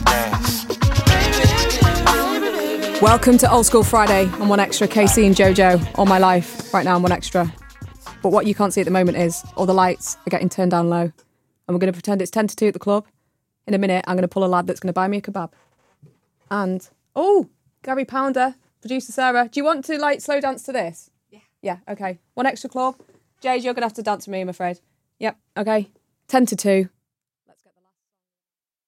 Welcome to Old School Friday on One Extra. Casey and Jojo all my life. Right now I'm One Extra. But what you can't see at the moment is all the lights are getting turned down low. And we're going to pretend it's 10 to 2 at the club. In a minute, I'm going to pull a lad that's going to buy me a kebab. And, Gary Pounder, producer Sarah, do you want to, slow dance to this? Yeah. Yeah, okay. One Extra Club. Jade, you're going to have to dance with me, I'm afraid. Yep, okay. 10 to 2.